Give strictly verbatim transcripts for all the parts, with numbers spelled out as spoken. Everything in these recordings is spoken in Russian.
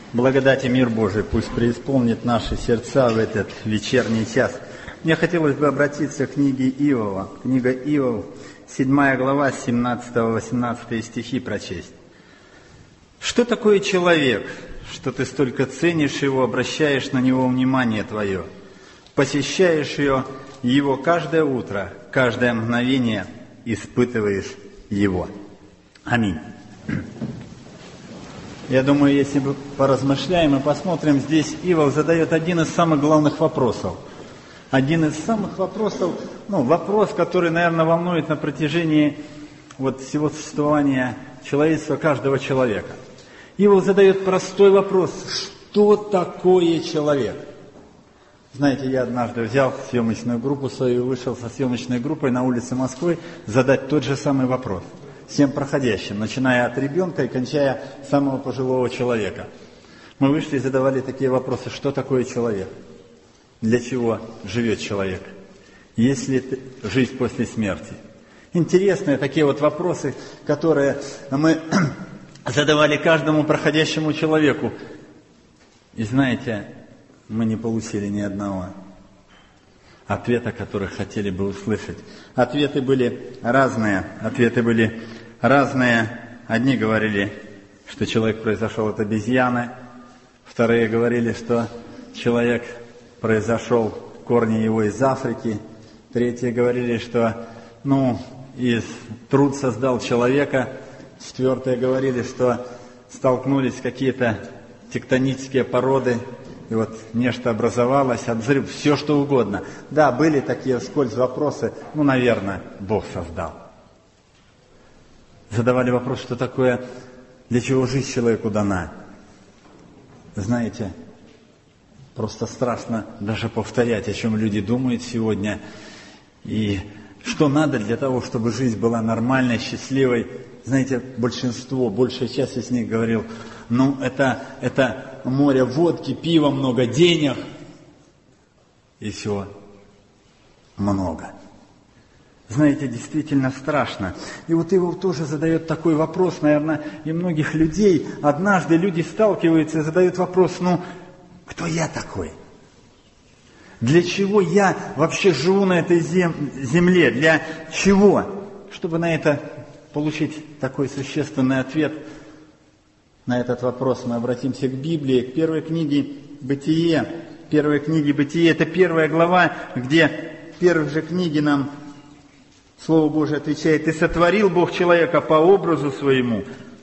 Благодать и мир Божий пусть преисполнит наши сердца в этот вечерний час. Мне хотелось бы обратиться к книге Иова. Книга Иов, седьмая глава, с семнадцатого-восемнадцатого стихи прочесть. Что такое человек, что ты столько ценишь его, обращаешь на него внимание твое, посещаешь ее, его каждое утро, каждое мгновение испытываешь его. Аминь. Я думаю, если мы поразмышляем и посмотрим, здесь Иов задает один из самых главных вопросов. Один из самых вопросов, ну, вопрос, который, наверное, волнует на протяжении вот всего существования человечества, каждого человека. Иов задает простой вопрос: что такое человек? Знаете, я однажды взял съемочную группу свою, вышел со съемочной группой на улице Москвы задать тот же самый вопрос всем проходящим, начиная от ребенка и кончая самого пожилого человека. Мы вышли и задавали такие вопросы: что такое человек? Для чего живет человек? Есть ли жизнь после смерти? Интересные такие вот вопросы, которые мы задавали каждому проходящему человеку. И знаете, мы не получили ни одного ответа, который хотели бы услышать. Ответы были разные. Ответы были разные. Одни говорили, что человек произошел от обезьяны. Вторые говорили, что человек произошел, корни его из Африки. Третьи говорили, что ну, из труд создал человека. Четвертые говорили, что столкнулись какие-то тектонические породы, и вот нечто образовалось, от взрыва, все что угодно. Да, были такие вскользь вопросы, ну, наверное, Бог создал. Задавали вопрос, что такое, для чего жизнь человеку дана. Знаете, просто страшно даже повторять, о чем люди думают сегодня, и что надо для того, чтобы жизнь была нормальной, счастливой. Знаете, большинство, большая часть из них говорил, ну, это, это море водки, пива, много денег, и все много. Знаете, действительно страшно. И вот Иов тоже задает такой вопрос, наверное, и многих людей. Однажды люди сталкиваются и задают вопрос, ну, кто я такой? Для чего я вообще живу на этой зем- земле? Для чего? Чтобы на это получить такой существенный ответ на этот вопрос, мы обратимся к Библии, к первой книге «Бытие». Первой книге «Бытие» — это первая глава, где в первой же книге нам Слово Божие отвечает: «И сотворил Бог человека по образу своему,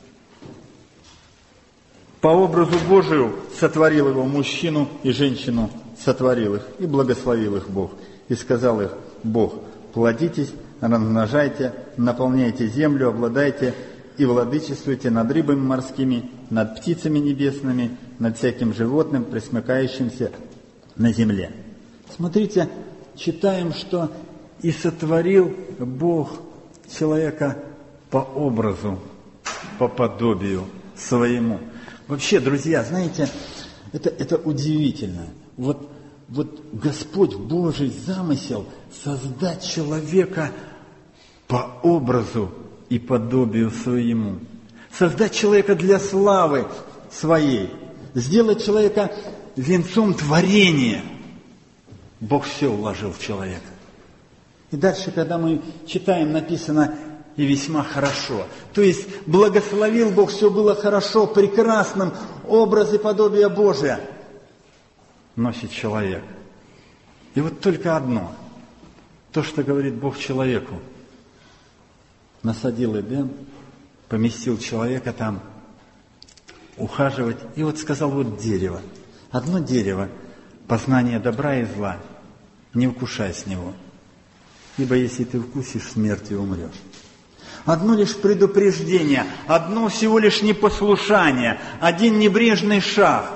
по образу Божию сотворил его, мужчину и женщину сотворил их, и благословил их Бог. И сказал их Бог: плодитесь, размножайте, наполняйте землю, обладайте и владычествуйте над рыбами морскими, над птицами небесными, над всяким животным, пресмыкающимся на земле». Смотрите, читаем, что «и сотворил Бог человека по образу, по подобию своему». Вообще, друзья, знаете, это, это удивительно. Вот, вот Господь Божий замысел создать человека по образу и подобию своему. Создать человека для славы своей. Сделать человека венцом творения. Бог все вложил в человека. И дальше, когда мы читаем, написано «и весьма хорошо». То есть благословил Бог, все было хорошо, прекрасным, образ и подобие Божия носит человек. И вот только одно, то, что говорит Бог человеку: насадил Эдем, поместил человека там, ухаживать. И вот сказал: вот дерево. Одно дерево, познание добра и зла, не вкушай с него, ибо если ты вкусишь, смертью умрешь. Одно лишь предупреждение, одно всего лишь непослушание, один небрежный шаг,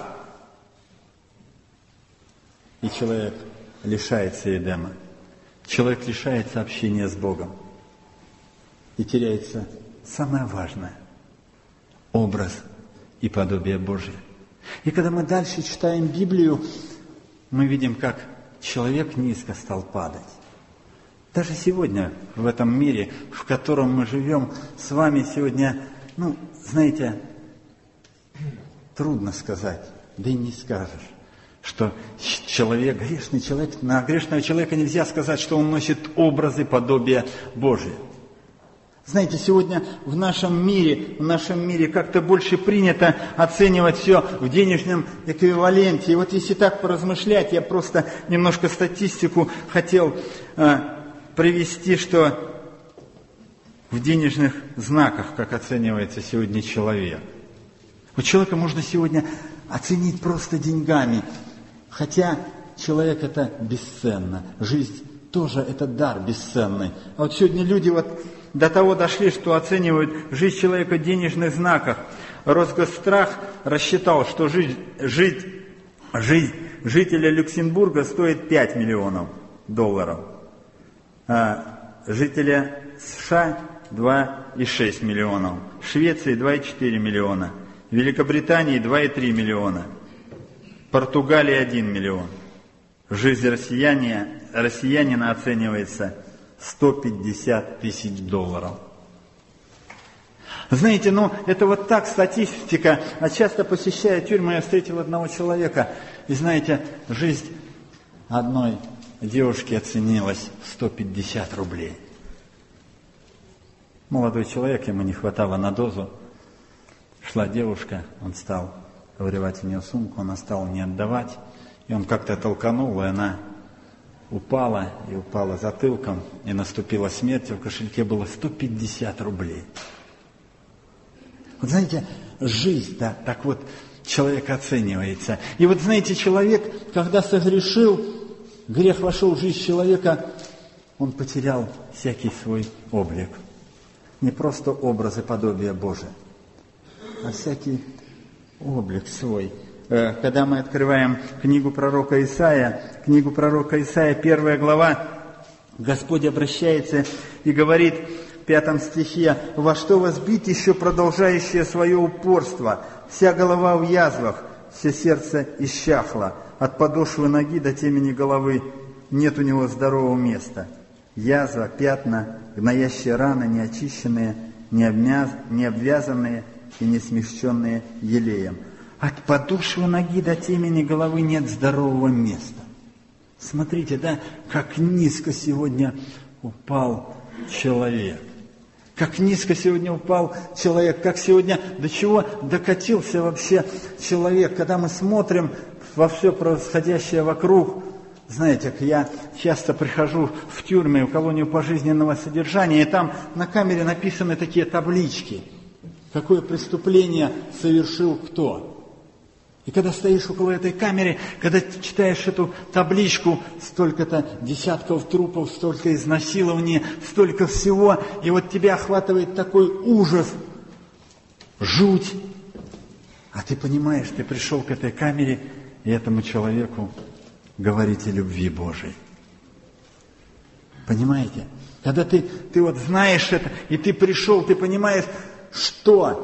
и человек лишается Эдема. Человек лишается общения с Богом. И теряется самое важное – образ и подобие Божие. И когда мы дальше читаем Библию, мы видим, как человек низко стал падать. Даже сегодня, в этом мире, в котором мы живем, с вами сегодня, ну, знаете, трудно сказать, да и не скажешь, что человек, грешный человек, на грешного человека нельзя сказать, что он носит образы подобия Божия. Знаете, сегодня в нашем мире, в нашем мире как-то больше принято оценивать все в денежном эквиваленте. И вот если так поразмышлять, я просто немножко статистику хотел э, привести, что в денежных знаках, как оценивается сегодня человек. У человека можно сегодня оценить просто деньгами, хотя человек это бесценно, жизнь тоже это дар бесценный. А вот сегодня люди вот до того дошли, что оценивают жизнь человека в денежных знаках. Росгосстрах рассчитал, что жизнь, жить, жизнь жителя Люксембурга стоит пять миллионов долларов, а жителя США два и шесть миллионов, Швеции два и четыре миллиона, Великобритании два и три миллиона, Португалии один миллион. Жизнь россияне, россиянина оценивается сто пятьдесят тысяч долларов. Знаете, ну это вот так статистика. А часто посещая тюрьму, я встретил одного человека. И знаете, жизнь одной девушки оценилась в сто пятьдесят рублей. Молодой человек, ему не хватало на дозу. Шла девушка, он стал вырывать у нее сумку, она стала не отдавать. И он как-то толканул, и она упала, и упала затылком, и наступила смерть, и в кошельке было сто пятьдесят рублей. Вот знаете, жизнь, да, так вот человек оценивается. И вот знаете, человек, когда согрешил, грех вошел в жизнь человека, он потерял всякий свой облик. Не просто образ и подобие Божие, а всякий облик свой. Когда мы открываем книгу пророка Исаия, книгу пророка Исаия, первая глава, Господь обращается и говорит в пятом стихе: «Во что вас бить еще продолжающее свое упорство? Вся голова в язвах, все сердце исчахло, от подошвы ноги до темени головы нет у него здорового места. Язва, пятна, гноящие раны, неочищенные, не обвязанные и не смягченные елеем». От подошвы ноги до темени головы нет здорового места. Смотрите, да, как низко сегодня упал человек. Как низко сегодня упал человек, как сегодня, до чего докатился вообще человек. Когда мы смотрим во все происходящее вокруг, знаете, я часто прихожу в тюрьмы, в колонию пожизненного содержания, и там на камере написаны такие таблички. Какое преступление совершил кто? И когда стоишь около этой камеры, когда читаешь эту табличку, столько-то десятков трупов, столько изнасилований, столько всего, и вот тебя охватывает такой ужас, жуть. А ты понимаешь, ты пришел к этой камере, и этому человеку говорить о любви Божией. Понимаете? Когда ты, ты вот знаешь это, и ты пришел, ты понимаешь, что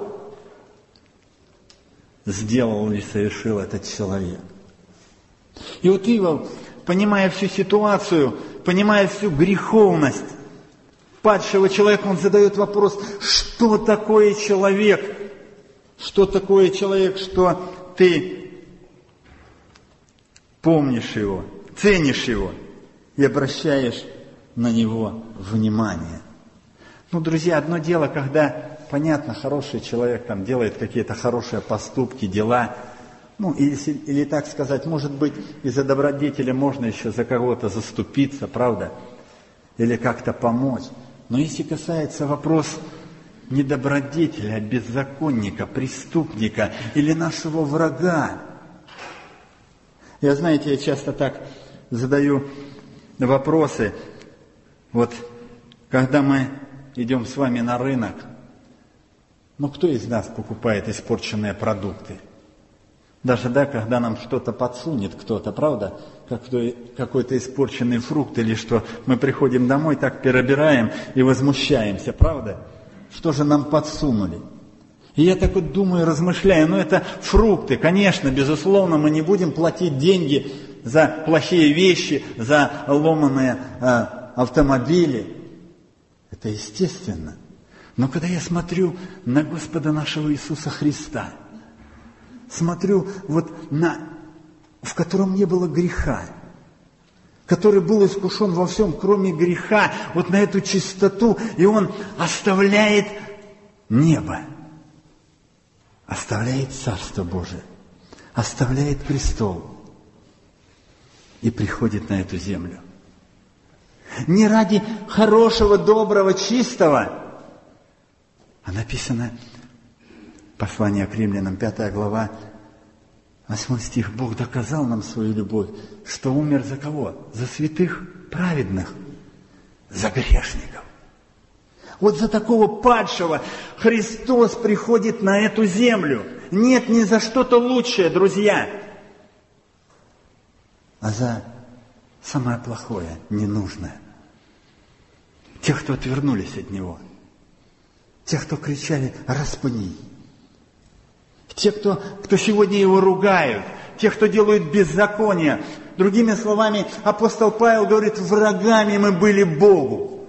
сделал и совершил этот человек. И вот Иов, понимая всю ситуацию, понимая всю греховность падшего человека, он задает вопрос: что такое человек? Что такое человек, что ты помнишь его, ценишь его и обращаешь на него внимание? Ну, друзья, одно дело, когда понятно, хороший человек там делает какие-то хорошие поступки, дела. Ну, или, или так сказать, может быть, из-за добродетели можно еще за кого-то заступиться, правда? Или как-то помочь. Но если касается вопрос не добродетеля, а беззаконника, преступника или нашего врага. Я, знаете, я часто так задаю вопросы. Вот, когда мы идем с вами на рынок, но кто из нас покупает испорченные продукты? Даже, да, когда нам что-то подсунет кто-то, правда? Какой-то испорченный фрукт или что, мы приходим домой, так перебираем и возмущаемся, правда? Что же нам подсунули? И я так вот думаю, размышляю, ну это фрукты, конечно, безусловно, мы не будем платить деньги за плохие вещи, за ломаные э, автомобили. Это естественно. Но когда я смотрю на Господа нашего Иисуса Христа, смотрю вот на, в котором не было греха, который был искушен во всем, кроме греха, вот на эту чистоту, и он оставляет небо, оставляет Царство Божие, оставляет престол и приходит на эту землю. Не ради хорошего, доброго, чистого, а написано, послание к Римлянам, пятая глава, восьмой стих. Бог доказал нам свою любовь, что умер за кого? За святых, праведных, за грешников. Вот за такого падшего Христос приходит на эту землю. Нет, не за что-то лучшее, друзья, а за самое плохое, ненужное. Тех, кто отвернулись от Него. Тех, кто кричали «распни». Тех, кто, кто сегодня Его ругают. Тех, кто делают беззаконие. Другими словами, апостол Павел говорит, врагами мы были Богу.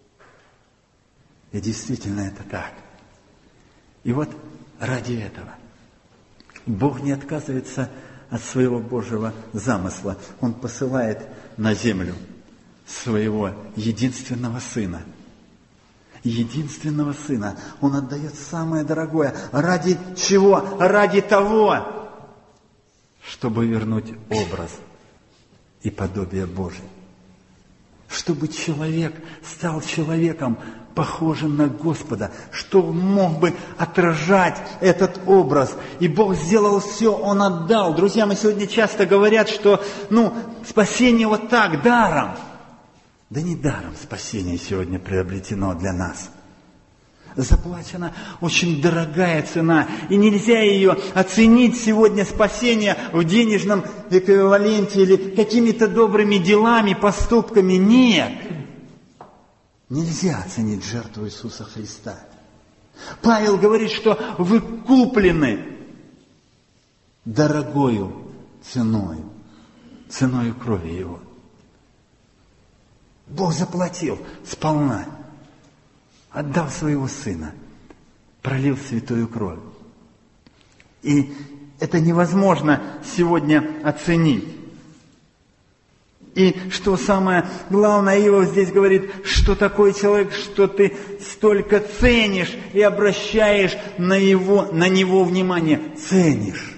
И действительно это так. И вот ради этого Бог не отказывается от своего Божьего замысла. Он посылает на землю своего единственного Сына. Единственного Сына. Он отдает самое дорогое. Ради чего? Ради того, чтобы вернуть образ и подобие Божие. Чтобы человек стал человеком, похожим на Господа, что мог бы отражать этот образ. И Бог сделал все, Он отдал. Друзья, мы сегодня часто говорят, что ну, спасение вот так, даром. Да не даром спасение сегодня приобретено для нас. Заплачена очень дорогая цена, и нельзя ее оценить сегодня спасение в денежном эквиваленте или какими-то добрыми делами, поступками. Нет. Нельзя оценить жертву Иисуса Христа. Павел говорит, что вы куплены дорогою ценою, ценою крови Его. Бог заплатил сполна, отдал своего Сына, пролил святую кровь. И это невозможно сегодня оценить. И что самое главное, Иов здесь говорит, что такой человек, что ты столько ценишь и обращаешь на, его, на него внимание. Ценишь.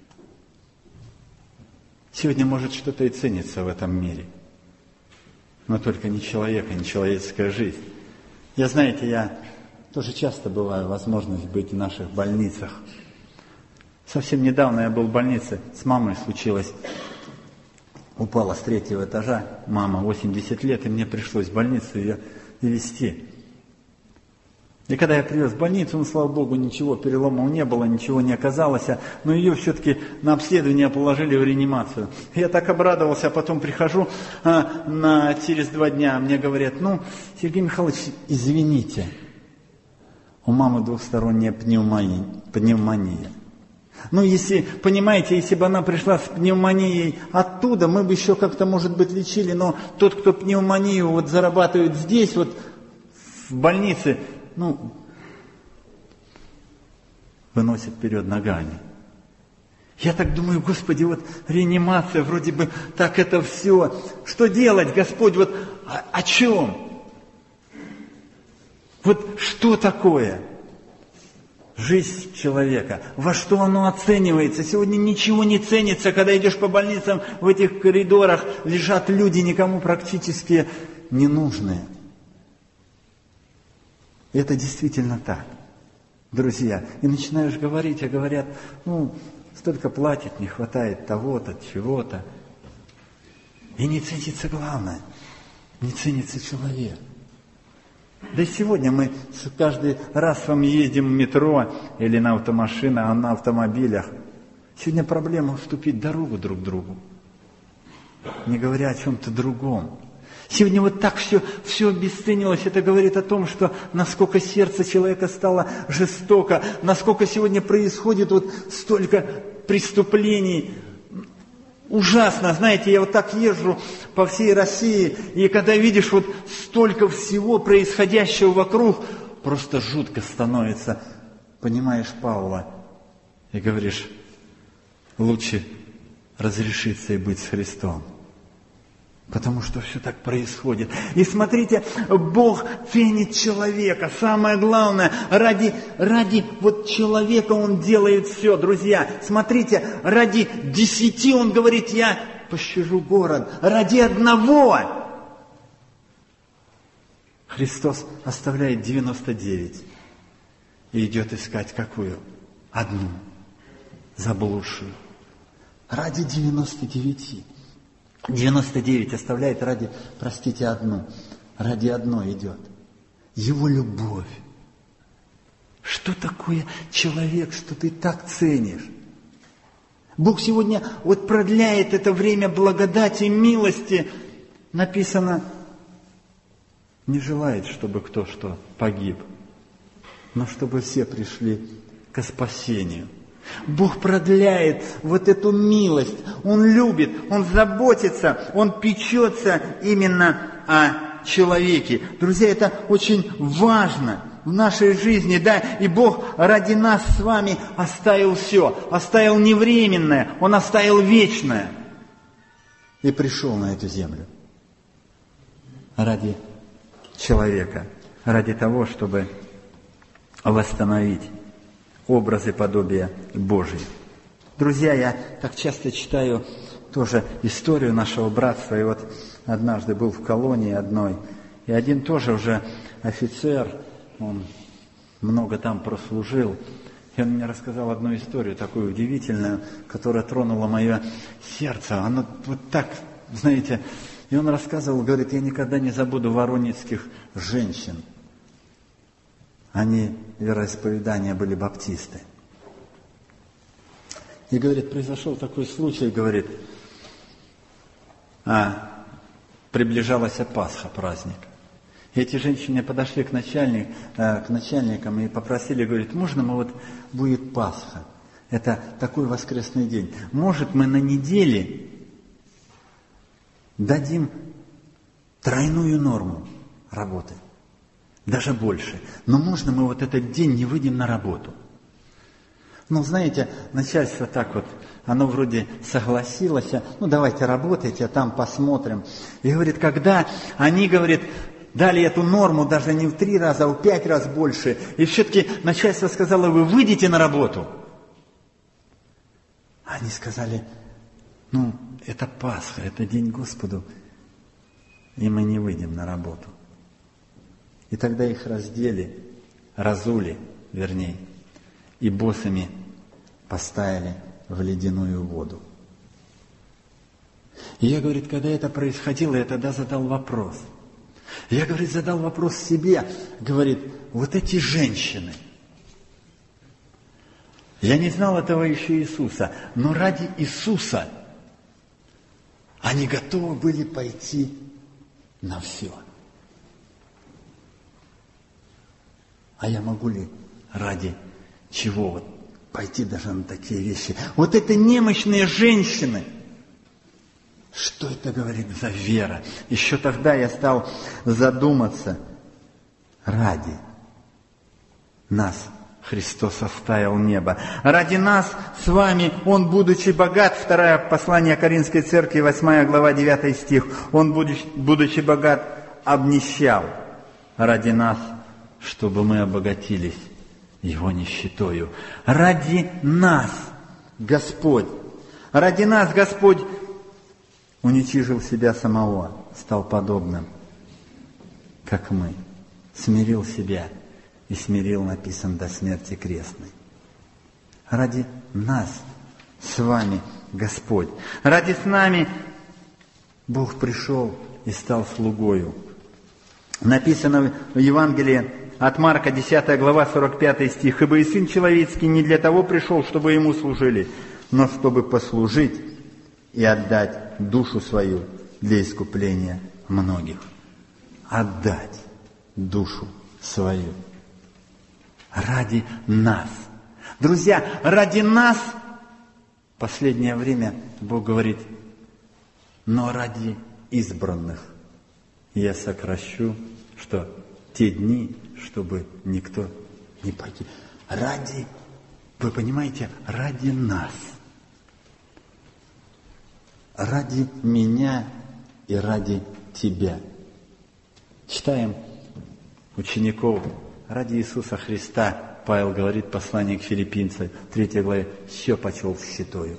Сегодня может что-то и цениться в этом мире. Но только не человек, а не человеческая жизнь. Я, знаете, я тоже часто бываю возможность быть в наших больницах. Совсем недавно я был в больнице, с мамой случилось. Упала с третьего этажа, мама, восемьдесят лет, и мне пришлось в больницу ее везти. И когда я привез в больницу, ну, слава Богу, ничего переломов не было, ничего не оказалось, но ее все-таки на обследование положили в реанимацию. Я так обрадовался, а потом прихожу а, на, через два дня, мне говорят, ну, Сергей Михайлович, извините, у мамы двухсторонняя пневмония. пневмония. Ну, если, понимаете, если бы она пришла с пневмонией оттуда, мы бы еще как-то, может быть, лечили, но тот, кто пневмонию вот зарабатывает здесь, вот в больнице, ну, выносит вперед ногами. Я так думаю, Господи, вот реанимация, вроде бы так это все. Что делать, Господь, вот о, о чем? Вот что такое жизнь человека? Во что оно оценивается? Сегодня ничего не ценится, когда идешь по больницам, в этих коридорах лежат люди, никому практически ненужные. Это действительно так, друзья. И начинаешь говорить, а говорят, ну, столько платят, не хватает того-то, чего-то. И не ценится главное, не ценится человек. Да и сегодня мы каждый раз с вами ездим в метро или на автомашинах, а на автомобилях. Сегодня проблема уступить дорогу друг другу, не говоря о чем-то другом. Сегодня вот так все, все обесценилось. Это говорит о том, что насколько сердце человека стало жестоко, насколько сегодня происходит вот столько преступлений. Ужасно, знаете, я вот так езжу по всей России, и когда видишь вот столько всего происходящего вокруг, просто жутко становится. Понимаешь Павла и говоришь, лучше разрешиться и быть с Христом. Потому что все так происходит. И смотрите, Бог ценит человека. Самое главное, ради, ради вот человека Он делает все. Друзья, смотрите, ради десяти Он говорит, я пощажу город. Ради одного Христос оставляет девяносто девять и идет искать какую? Одну, заблудшую. Ради девяноста девяти. девяносто девять оставляет ради, простите, одну. Ради одной идет. Его любовь. Что такое человек, что ты так ценишь? Бог сегодня вот продляет это время благодати, милости. Написано, не желает, чтобы кто что погиб, но чтобы все пришли к спасению. Бог продляет вот эту милость. Он любит, Он заботится, Он печется именно о человеке. Друзья, это очень важно в нашей жизни, да, и Бог ради нас с вами оставил все, оставил не временное, Он оставил вечное. И пришел на эту землю ради человека, ради того, чтобы восстановить образы подобия Божьи. Друзья, я так часто читаю тоже историю нашего братства, и вот однажды был в колонии одной, и один тоже уже офицер, он много там прослужил, и он мне рассказал одну историю, такую удивительную, которая тронула мое сердце. Оно вот так, знаете, и он рассказывал, говорит, я никогда не забуду воронецких женщин. Они, вероисповедания, были баптисты. И, говорит, произошел такой случай, говорит, а, приближалась Пасха, праздник. И эти женщины подошли к, начальник, э, к начальникам и попросили, говорит, можно мы вот, будет Пасха, это такой воскресный день, может мы на неделе дадим тройную норму работы? Даже больше. Но можно мы вот этот день не выйдем на работу? Ну, знаете, начальство так вот, оно вроде согласилось, ну, давайте работайте, а там посмотрим. И говорит, когда они, говорит, дали эту норму даже не в три раза, а в пять раз больше, и все-таки начальство сказало, вы выйдете на работу? Они сказали, ну, это Пасха, это день Господу, и мы не выйдем на работу. И тогда их раздели, разули, вернее, и босами поставили в ледяную воду. И я, говорит, когда это происходило, я тогда задал вопрос. Я, говорит, задал вопрос себе, говорит, вот эти женщины, я не знал этого еще Иисуса, но ради Иисуса они готовы были пойти на все. А я могу ли ради чего вот пойти даже на такие вещи? Вот это немощные женщины. Что это говорит за вера? Еще тогда я стал задуматься. Ради нас Христос оставил небо. Ради нас с вами Он, будучи богат, второе послание Коринфской церкви, восьмая глава, девятый стих, Он, будучи, будучи богат, обнищал ради нас, чтобы мы обогатились Его нищетою. Ради нас Господь, ради нас Господь уничижил себя самого, стал подобным, как мы, смирил себя и смирил, написано, до смерти крестной. Ради нас с вами Господь, ради с нами Бог пришел и стал слугою. Написано в Евангелии от Марка, десятая глава, сорок пятый стих. «Ибо и Сын Человеческий не для того пришел, чтобы Ему служили, но чтобы послужить и отдать душу свою для искупления многих». Отдать душу свою. Ради нас. Друзья, ради нас в последнее время Бог говорит, но ради избранных я сокращу, что те дни, чтобы никто не погиб. Ради, вы понимаете, ради нас. ради меня и ради тебя. Читаем учеников ради Иисуса Христа. Павел говорит в послании к Филиппийцам, третьей главе, все почел считаю.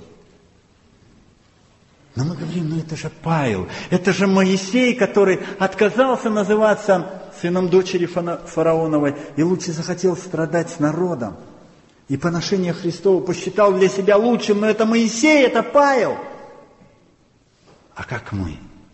Но мы говорим, ну это же Павел, это же Моисей, который отказался называться сыном дочери фараоновой и лучше захотел страдать с народом. И поношение Христово посчитал для себя лучшим, но это Моисей, это Павел. А как мы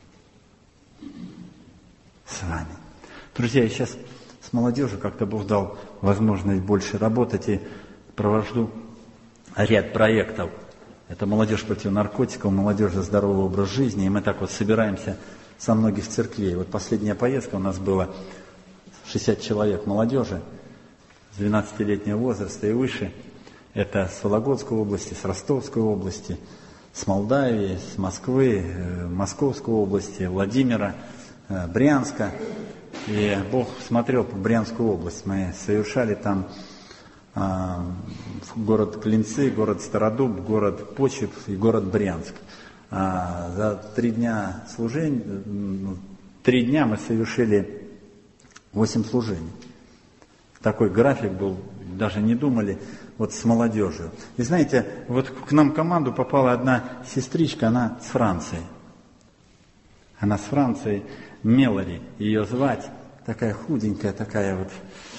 с вами? Друзья, я сейчас с молодежью как-то Бог дал возможность больше работать и провожу ряд проектов. Это молодежь против наркотиков, молодежь за здоровый образ жизни. И мы так вот собираемся со многих церквей. Вот последняя поездка у нас была шестьдесят человек молодежи с двенадцатилетнего возраста и выше. Это с Вологодской области, с Ростовской области, с Молдавии, с Москвы, Московской области, Владимира, Брянска. И Бог смотрел по Брянскую область. Мы совершали там а, город Клинцы, город Стародуб, город Почеп и город Брянск. А, за три дня служения, три дня мы совершили восемь служений. Такой график был, даже не думали, вот с молодежью. И знаете, вот к нам в команду попала одна сестричка, она с Франции. Она с Франции, Мелори, ее звать, такая худенькая, такая вот,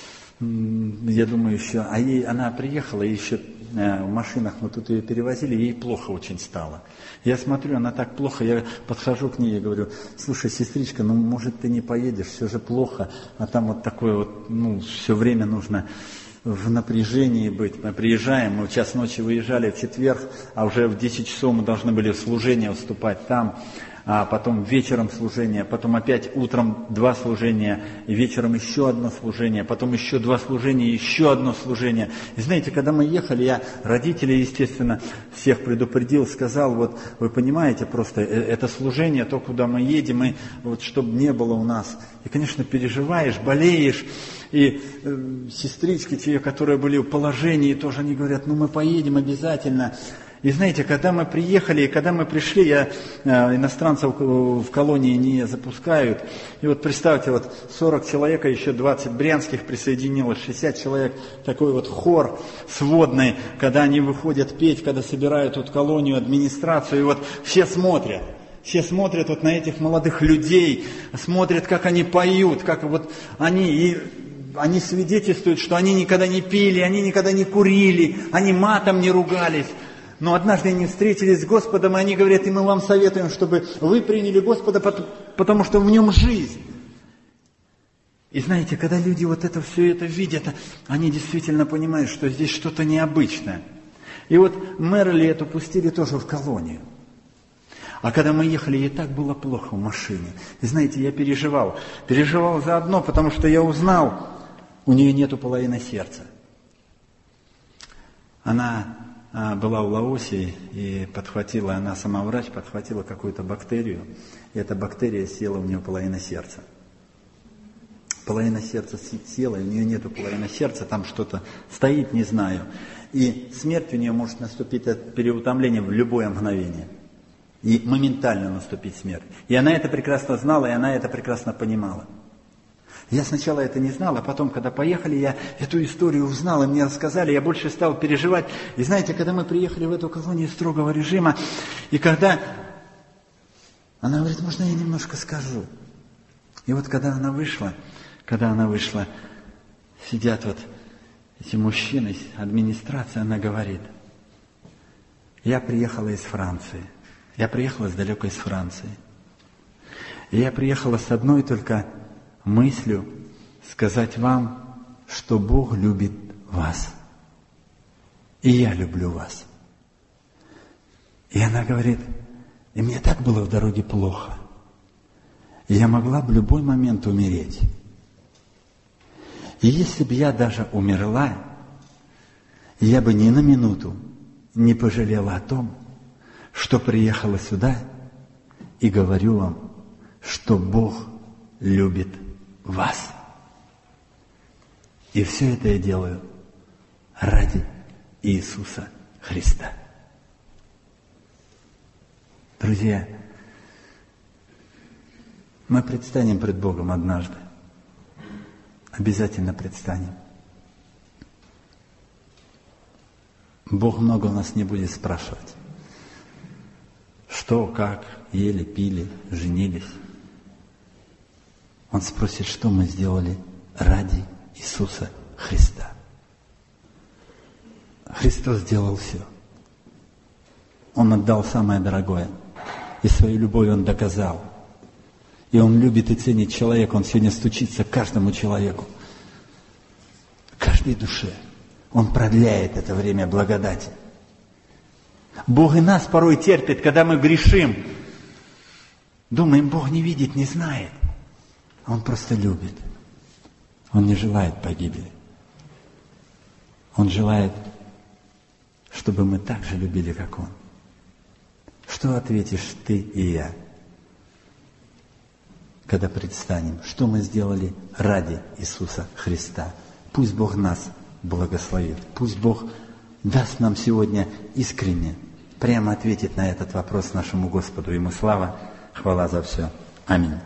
я думаю, еще, а ей, она приехала, и еще в машинах мы тут ее перевозили, ей плохо очень стало. Я смотрю, она так плохо, я подхожу к ней и говорю, слушай, сестричка, ну, может, ты не поедешь, все же плохо, а там вот такое вот, ну, все время нужно в напряжении быть. Мы приезжаем, мы в час ночи выезжали в четверг, а уже в десять часов мы должны были в служение вступать там, а потом вечером служение, потом опять утром два служения, и вечером еще одно служение, потом еще два служения, еще одно служение. И знаете, когда мы ехали, я родителей, естественно, всех предупредил, сказал, вот вы понимаете, просто это служение, то, куда мы едем, и вот чтобы не было у нас. И, конечно, переживаешь, болеешь, и э, сестрички те, которые были в положении, тоже они говорят, ну мы поедем обязательно. И знаете, когда мы приехали, и когда мы пришли, я э, иностранцев в колонии не запускают. И вот представьте, вот сорок человек, а еще двадцать брянских присоединилось, шестьдесят человек, такой вот хор сводный, когда они выходят петь, когда собирают вот колонию, администрацию, и вот все смотрят. Все смотрят вот на этих молодых людей, смотрят, как они поют, как вот они, и они свидетельствуют, что они никогда не пили, они никогда не курили, они матом не ругались. Но однажды они встретились с Господом, и они говорят, и мы вам советуем, чтобы вы приняли Господа, потому что в нем жизнь. И знаете, когда люди вот это все это видят, они действительно понимают, что здесь что-то необычное. И вот Мерли эту пустили тоже в колонию. А когда мы ехали, ей так было плохо в машине. И знаете, я переживал. Переживал заодно, потому что я узнал, у нее нету половины сердца. Она была в Лаосе и подхватила, она сама врач, подхватила какую-то бактерию, и эта бактерия съела у нее половину сердца. Половина сердца съела, и у нее нету половины сердца, там что-то стоит, не знаю. И смерть у нее может наступить от переутомления в любое мгновение. И моментально наступить смерть. И она это прекрасно знала, и она это прекрасно понимала. Я сначала это не знал, а потом, когда поехали, я эту историю узнал, и мне рассказали, я больше стал переживать. И знаете, когда мы приехали в эту колонию строгого режима, и когда она говорит, можно я немножко скажу? И вот когда она вышла, когда она вышла, сидят вот эти мужчины, администрация, она говорит, я приехала из Франции, я приехала с далекой из Франции. И я приехала с одной только мыслью сказать вам, что Бог любит вас. И я люблю вас. И она говорит, и мне так было в дороге плохо. И я могла в любой момент умереть. И если бы я даже умерла, я бы ни на минуту не пожалела о том, что приехала сюда и говорю вам, что Бог любит вас. И все это я делаю ради Иисуса Христа. Друзья, мы предстанем пред Богом однажды. Обязательно предстанем. Бог много у нас не будет спрашивать. Что, как, ели, пили, женились. Он спросит, что мы сделали ради Иисуса Христа. Христос сделал все. Он отдал самое дорогое. И свою любовь Он доказал. И Он любит и ценит человека. Он сегодня стучится к каждому человеку. Каждой душе. Он продляет это время благодати. Бог и нас порой терпит, когда мы грешим. Думаем, Бог не видит, не знает. Он просто любит. Он не желает погибели. Он желает, чтобы мы так же любили, как Он. Что ответишь ты и я, когда предстанем? Что мы сделали ради Иисуса Христа? Пусть Бог нас благословит. Пусть Бог даст нам сегодня искренне, прямо ответить на этот вопрос нашему Господу. Ему слава, хвала за все. Аминь.